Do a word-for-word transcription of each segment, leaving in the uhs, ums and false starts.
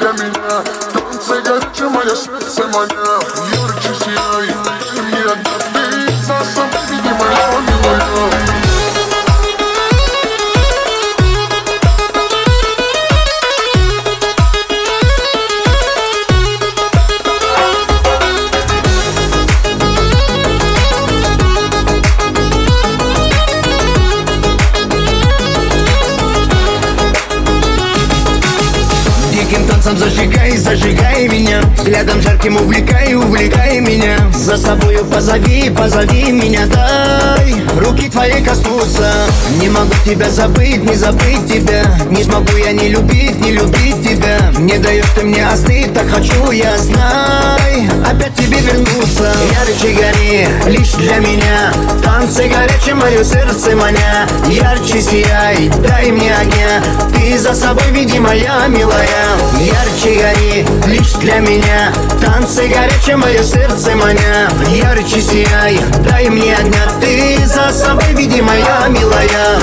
для меня. Танцы горячие, мое сердце маня. Ярче сияй, дай мне одна ты. За собой веди, моя милая. Диким танцем зажигай, зажигай меня. Взглядом жарким увлекай, увлекай меня. За собою позови, позови меня, дай руки твои коснуться. Не могу тебя забыть, не забыть тебя. Не смогу я не любить, не любить тебя. Не даешь ты мне остыть, так хочу я, знай, опять тебе вернуться. Ярче гори, лишь для меня. Танцы горячие, мое сердце маня. Ярче сияй, дай мне огня. Ты за собой веди, моя милая. Ярче гори, лишь для меня. Танцы горячие, мое сердце маня. Ярче сияй, дай мне огня. Ты за собой веди, моя милая.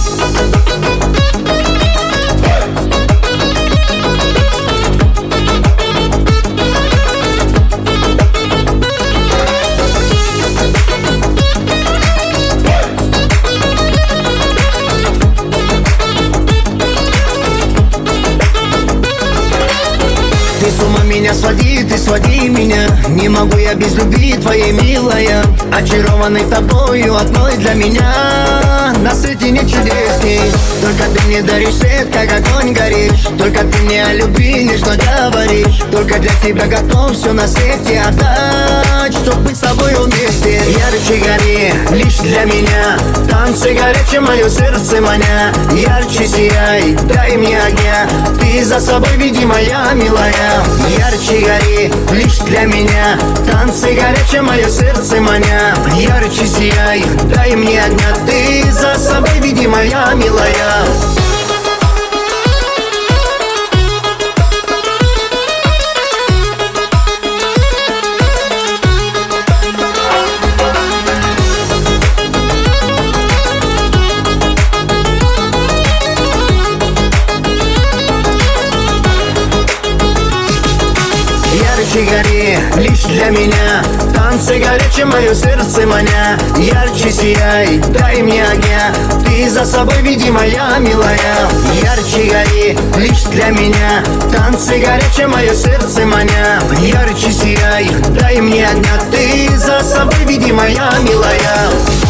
Ты с ума меня своди, ты своди меня. Не могу я без любви твоей, милая. Очарованный тобою, одной для меня. На свете нет чудесней. Только ты мне даришь свет, как огонь горишь. Только ты мне о любви нежно говоришь. Только для тебя готов все на свете отдать, чтоб быть с тобой вместе. Ярче гори, лишь для меня. Танцы горячие, мое сердце маня. Ярче сияй, дай мне огня. Ты за собой веди, моя милая. Ярче гори, лишь для меня. Танцы горячие, мое сердце маня. Ярче сияй, дай мне огня. Ты за собой веди, моя милая. Ярче гори, лишь для меня. Танцы горячие, мое сердце маня. Ярче сияй, дай мне огня. Ты за собой веди, моя милая. Ярче гори, лишь для меня. Танцы горячие, мое сердце маня. Ярче сияй, дай мне огня. Ты за собой веди, моя милая.